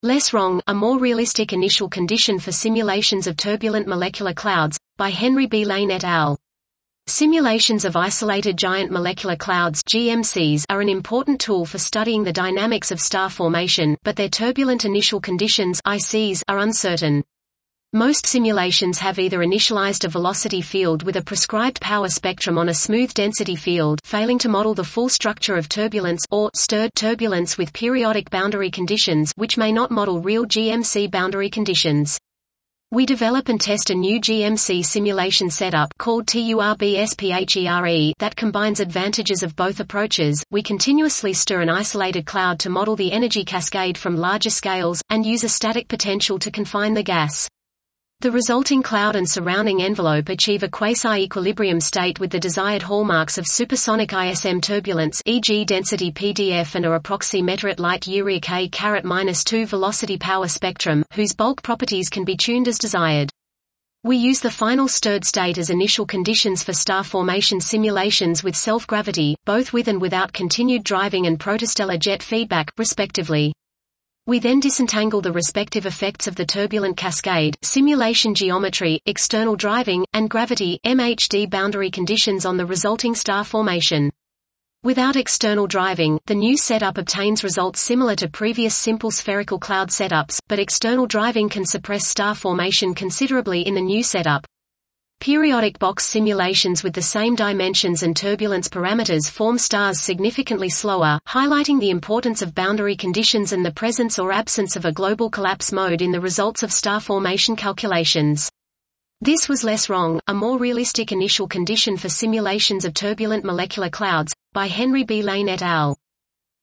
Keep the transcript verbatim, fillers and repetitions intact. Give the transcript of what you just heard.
Less wrong, a more realistic initial condition for simulations of turbulent molecular clouds, by Henry B. Lane et al. Simulations of isolated giant molecular clouds (G M Cs) are an important tool for studying the dynamics of star formation, but their turbulent initial conditions (I Cs) are uncertain. Most simulations have either initialized a velocity field with a prescribed power spectrum on a smooth density field, failing to model the full structure of turbulence, or stirred turbulence with periodic boundary conditions which may not model real G M C boundary conditions. We develop and test a new G M C simulation setup called TURBSPHERE that combines advantages of both approaches. We continuously stir an isolated cloud to model the energy cascade from larger scales, and use a static potential to confine the gas. The resulting cloud and surrounding envelope achieve a quasi-equilibrium state with the desired hallmarks of supersonic I S M turbulence, for example density P D F and a approximeterate light Urea K two velocity power spectrum, whose bulk properties can be tuned as desired. We use the final stirred state as initial conditions for star formation simulations with self-gravity, both with and without continued driving and protostellar jet feedback, respectively. We then disentangle the respective effects of the turbulent cascade, simulation geometry, external driving, and gravity (M H D) boundary conditions on the resulting star formation. Without external driving, the new setup obtains results similar to previous simple spherical cloud setups, but external driving can suppress star formation considerably in the new setup. Periodic box simulations with the same dimensions and turbulence parameters form stars significantly slower, highlighting the importance of boundary conditions and the presence or absence of a global collapse mode in the results of star formation calculations. This was less wrong, a more realistic initial condition for simulations of turbulent molecular clouds, by Henry B. Lane et al.